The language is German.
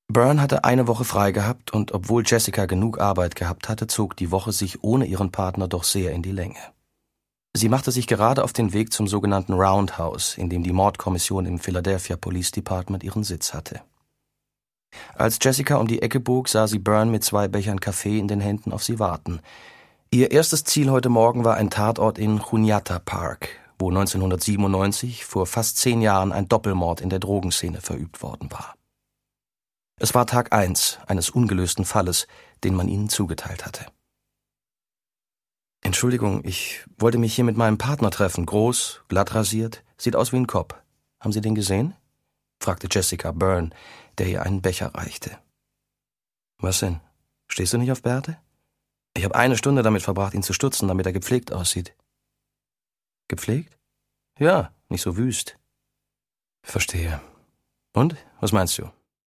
Byrne hatte eine Woche frei gehabt und obwohl Jessica genug Arbeit gehabt hatte, zog die Woche sich ohne ihren Partner doch sehr in die Länge. Sie machte sich gerade auf den Weg zum sogenannten Roundhouse, in dem die Mordkommission im Philadelphia Police Department ihren Sitz hatte. Als Jessica um die Ecke bog, sah sie Byrne mit 2 Bechern Kaffee in den Händen auf sie warten. Ihr erstes Ziel heute Morgen war ein Tatort in Juniata Park, wo 1997 vor fast 10 Jahren ein Doppelmord in der Drogenszene verübt worden war. Es war Tag 1 eines ungelösten Falles, den man ihnen zugeteilt hatte. »Entschuldigung, ich wollte mich hier mit meinem Partner treffen. Groß, glatt rasiert, sieht aus wie ein Cop. Haben Sie den gesehen?« fragte Jessica Byrne, der ihr einen Becher reichte. »Was denn? Stehst du nicht auf Bärte? Ich habe 1 Stunde damit verbracht, ihn zu stutzen, damit er gepflegt aussieht.« »Gepflegt?« »Ja, nicht so wüst.« »Verstehe. Und, was meinst du?«